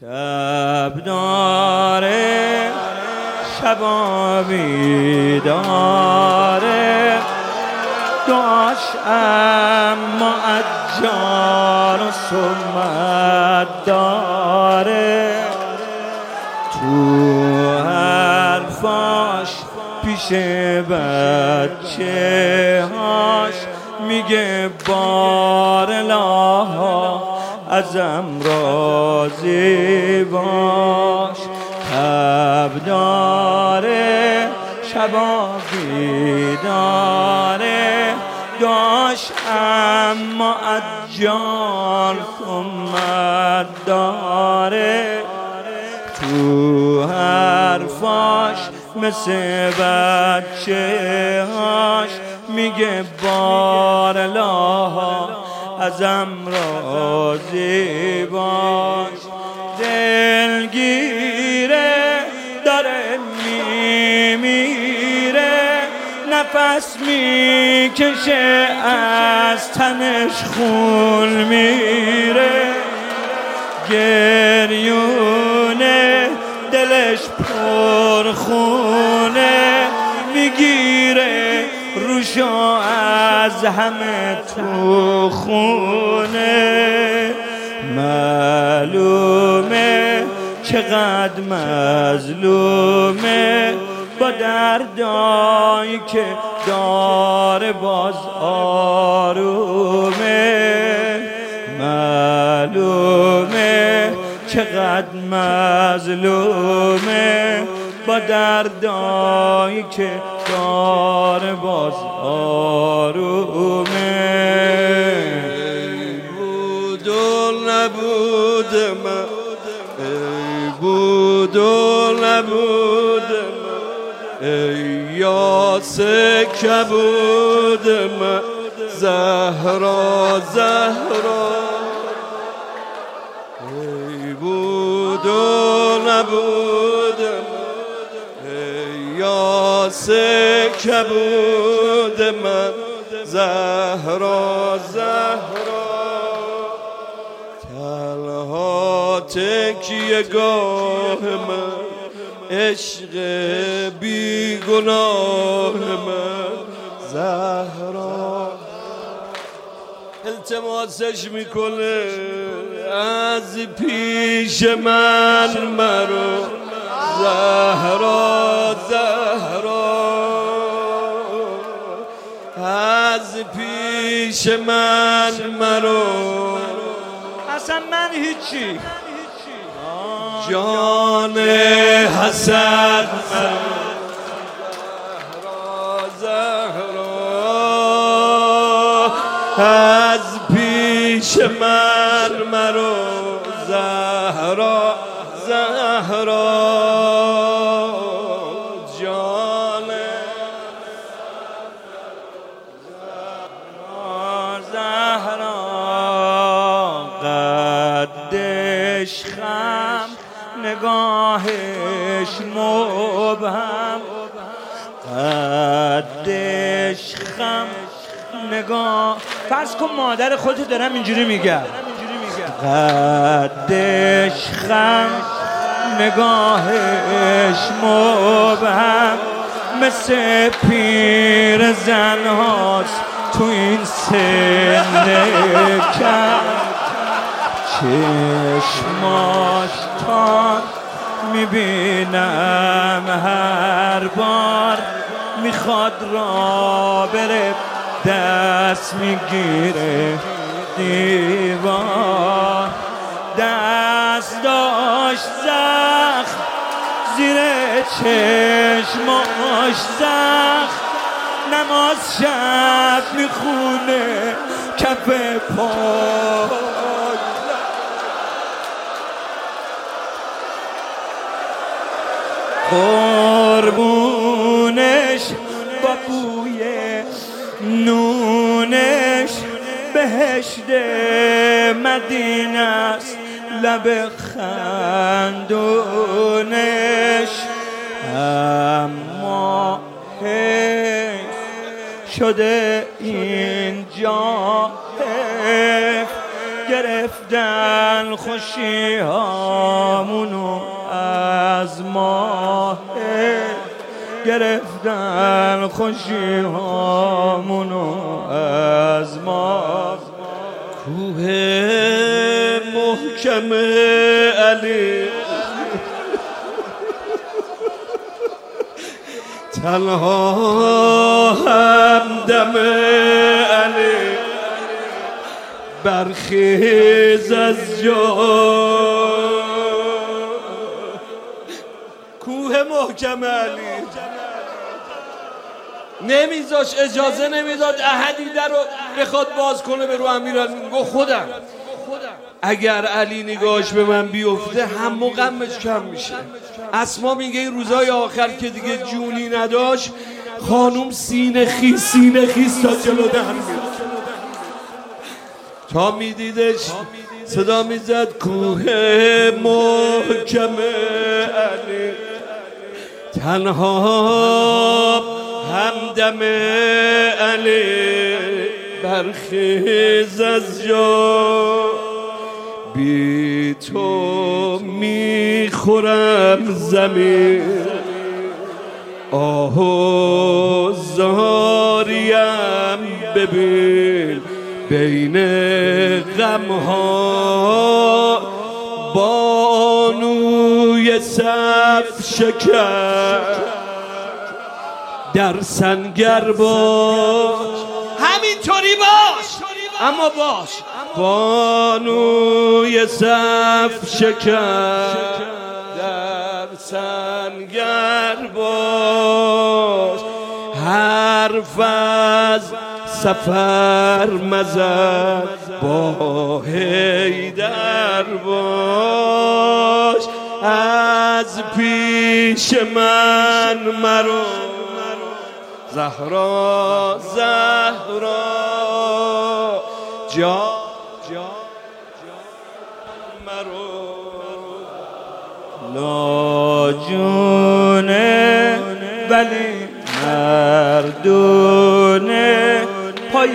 شب داره شبا بیداره دعاش اما اجار و سمت داره تو حرفاش پیش بچه هاش میگه بارالله ازم راضی باش. تب داره شبا بیداره داش اما اجال سمت داره تو حرفاش مثل بچه هاش میگه بارالله ازم راضی باش. دلگیره داره میمیره نفس میکشه از تنش خون میره گریونه دلش پرخونه میگیره روشو از همه تو خونه معلومه چقدر مظلومه با دردایی که داره باز آرومه معلومه چقدر مظلومه با دردایی که داره باز آرومه. بود و نبود من ای بود و نبود من ای یاس کبود من زهرا زهرا ای بود و نبود من ای یاس کبود من زهرا زهرا تنها تکیه گاه من عشق بی گناه من زهرا التماسش میکنه از پیش من مرو زهرا زهرا از پیش من مرو اصلا من هیچی جان حسن زهرا از پیش من مرو زهرا زهرا جان زهرا قدش خم نگاهش مبهم قدش خم نگاه فرض کن مادر خودت دارم اینجوری میگم قدش خم نگاهش مبهم مثل پیر زن هاست تو این سن کم چشماش تا میبینم هر بار میخواد را بره دست میگیره دیوار دست داشت زخم زیر چشماش زخم نماز شب میخونه کف پای قربونش با بوی نونش بهشت مدینه است لب خندونش اما حیف شده اینجا حیف گرفتن خوشی ها گرفتن خوشی هامونو از ما. کوه محکم علی تنها همدم علی برخیز از جا. کوه محکم علی نمیذاش، اجازه نمیداد احدی در رو بخواد باز کنه به رو امیرعلی. گفت خودم اگر علی نگاهش به من بیفته هم و غمش کم میشه. اسما میگه این روزای آخر که دیگه جونی نداشت خانوم سینه خیس تا جلو در میاد تا میدیدش صدا میزد کوه محکم علی تنها همدم علی برخیز از جا. بی تو میخورم زمین آه و زاریم ببین بین غمها بانوی صف شکر در سنگر باش. همینطوری باش اما باش بانوی صف شکر در سنگر باش. حرف از سفر مزن با حیدر باش. از پیش من مرو زهرا جا مرو لاجونه ولی مردونه پای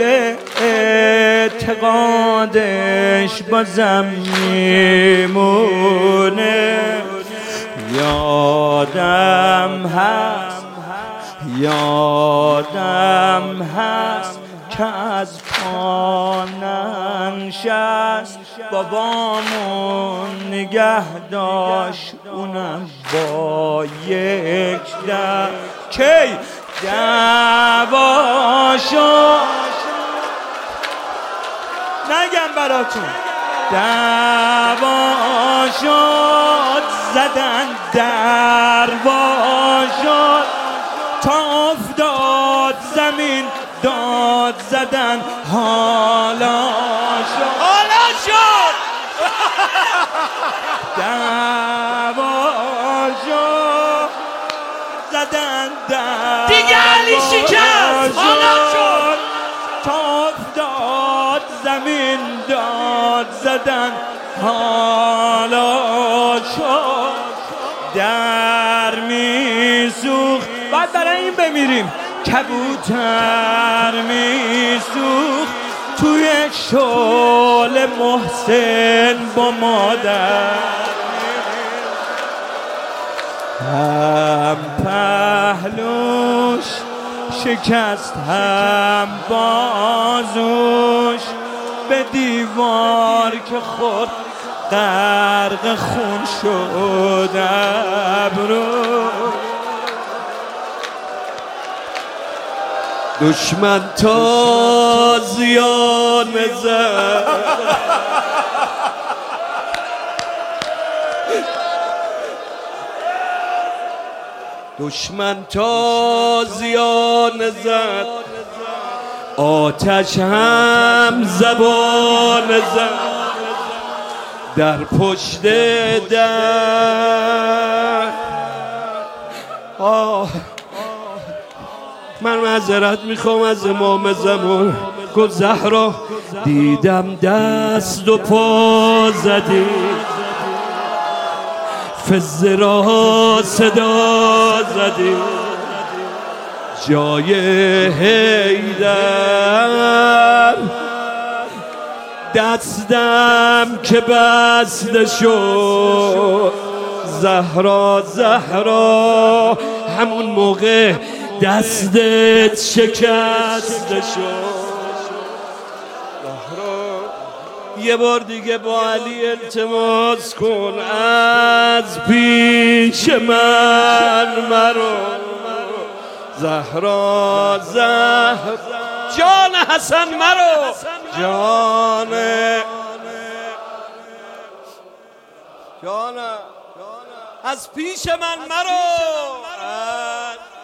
اعتقادش بازم میمونه. یادم هست که از پا ننشست بابامون نگه داشت اونم با یک در کی دعواشو نگم براتون دعواشو زدن درواشو تا افتاد زمین داد زدن حالا شد دعواشو زدن دیگه علی شکست حالا شد تا افتاد زمین داد زدن حالا شد در میسوخت. بعد برای این بمیریم کبوتر میسوخت توی شعله محسن با مادر. هم پهلوش شکست هم بازوش به دیوار که خورد غرق خون شد ابرو. دشمن تازیان زد دشمن تازیان زد آتش هم زبان زد در پشت در. من معذرت میخوام از امام زمان. گفت زهرا دیدم دست و پا زدی فزه را صدا زدی جای حیدر دستم که بسته شد. زهرا همون موقع دستت شکسته شد. یه بار دیگه با علی التماس کن از پیش من مرو. زهرا جان حسن مرو، جان از پیش من مرو.